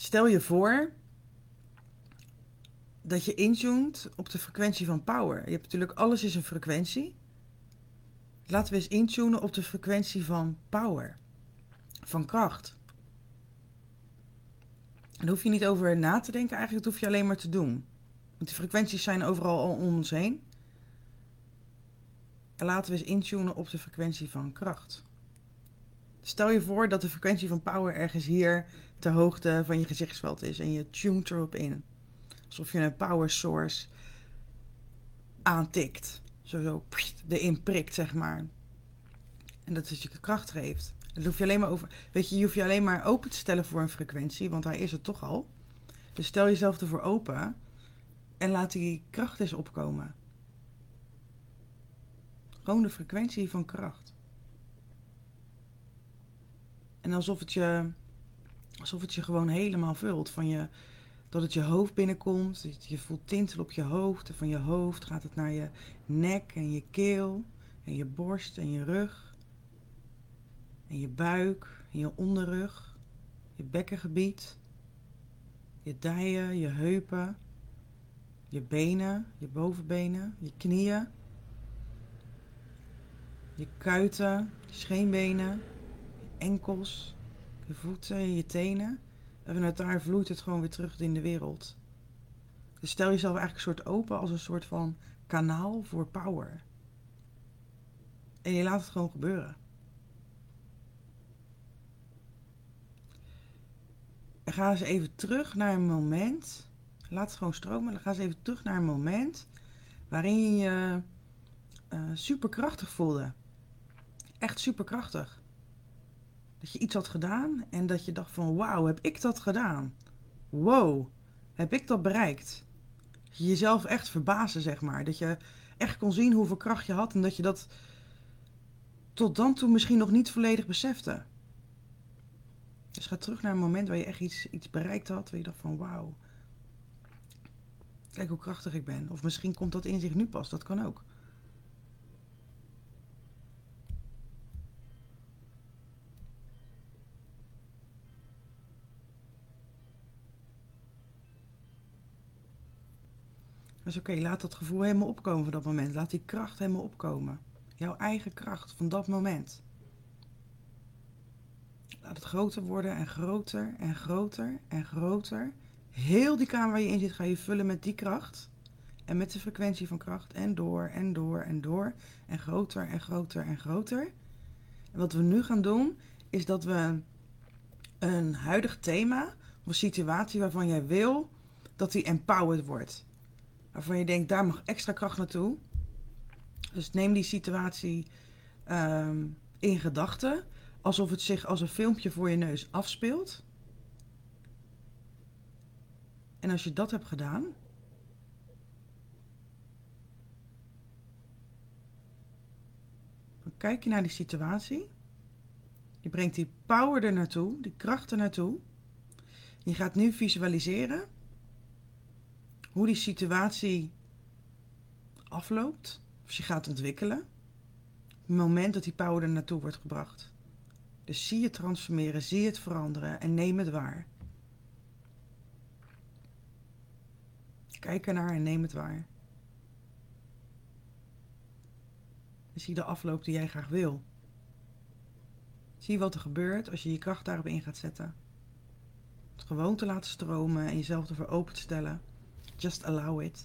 Stel je voor dat je intuned op de frequentie van power. Je hebt natuurlijk, alles is een frequentie. Laten we eens intunen op de frequentie van power. Van kracht. Daar hoef je niet over na te denken, eigenlijk hoef je alleen maar te doen. Want die frequenties zijn overal al om ons heen. En laten we eens intunen op de frequentie van kracht. Stel je voor dat de frequentie van power ergens hier ter hoogte van je gezichtsveld is. En je tunt erop in. Alsof je een power source aantikt. Zo erin prikt, zeg maar. En dat het je kracht geeft. Dat hoef je alleen maar over. Weet je, je hoeft je alleen maar open te stellen voor een frequentie, want hij is er toch al. Dus stel jezelf ervoor open en laat die kracht eens opkomen. Gewoon de frequentie van kracht. En alsof het je gewoon helemaal vult. Dat het je hoofd binnenkomt. Je voelt tintel op je hoofd. En van je hoofd gaat het naar je nek en je keel. En je borst en je rug. En je buik en je onderrug. Je bekkengebied. Je dijen, je heupen. Je benen, je bovenbenen, je knieën. Je kuiten, je scheenbenen. Je enkels. Je voeten, je tenen. En vanuit daar vloeit het gewoon weer terug in de wereld. Dus stel jezelf eigenlijk een soort open als een soort van kanaal voor power. En je laat het gewoon gebeuren. En ga eens even terug naar een moment. Laat het gewoon stromen. Dan ga eens even terug naar een moment waarin je je superkrachtig voelde. Echt superkrachtig. Dat je iets had gedaan en dat je dacht van wauw, heb ik dat gedaan? Wow, heb ik dat bereikt? Dat je jezelf echt verbaasde, zeg maar. Dat je echt kon zien hoeveel kracht je had en dat je dat tot dan toe misschien nog niet volledig besefte. Dus ga terug naar een moment waar je echt iets bereikt had, waar je dacht van wauw, kijk hoe krachtig ik ben. Of misschien komt dat inzicht nu pas, dat kan ook. Dus oké, laat dat gevoel helemaal opkomen van dat moment. Laat die kracht helemaal opkomen. Jouw eigen kracht van dat moment. Laat het groter worden en groter en groter en groter. Heel die kamer waar je in zit ga je vullen met die kracht. En met de frequentie van kracht. En door en door en door. En groter en groter en groter. En wat we nu gaan doen, is dat we een huidig thema of een situatie waarvan jij wil dat die empowered wordt. Waarvan je denkt, daar mag extra kracht naartoe. Dus neem die situatie in gedachten. Alsof het zich als een filmpje voor je neus afspeelt. En als je dat hebt gedaan, dan kijk je naar die situatie. Je brengt die power er naartoe, die kracht er naartoe. Je gaat nu visualiseren hoe die situatie afloopt. Of je gaat ontwikkelen. Op het moment dat die power er naartoe wordt gebracht. Dus zie het transformeren, zie het veranderen en neem het waar. Kijk ernaar en neem het waar. En zie de afloop die jij graag wil. Zie wat er gebeurt als je je kracht daarop in gaat zetten. Het gewoon te laten stromen en jezelf ervoor open te stellen. Just allow it.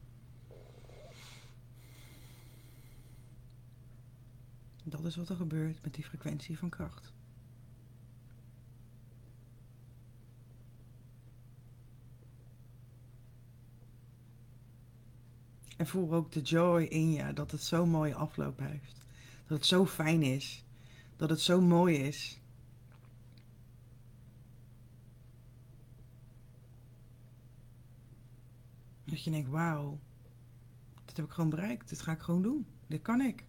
Dat is wat er gebeurt met die frequentie van kracht. En voel ook de joy in je dat het zo'n mooie afloop heeft. Dat het zo fijn is. Dat het zo mooi is. Dat je denkt, wauw, dit heb ik gewoon bereikt. Dit ga ik gewoon doen. Dit kan ik.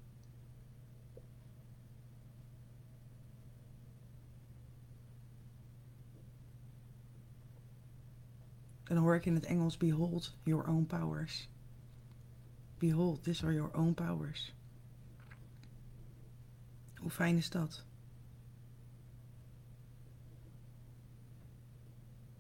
En dan hoor ik in het Engels, behold your own powers. Behold, these are your own powers. Hoe fijn is dat?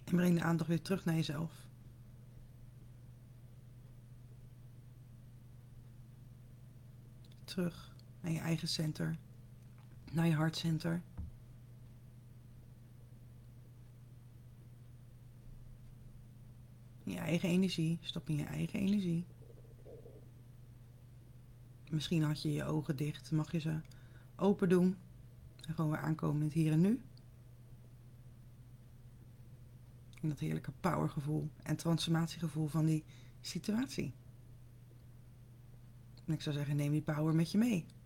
En breng de aandacht weer terug naar jezelf. Terug naar je eigen center. Naar je hartcenter. Je eigen energie. Stop in je eigen energie. Misschien had je je ogen dicht. Mag je ze open doen. En gewoon weer aankomen in het hier en nu. En dat heerlijke powergevoel en transformatiegevoel van die situatie. En ik zou zeggen, neem die power met je mee.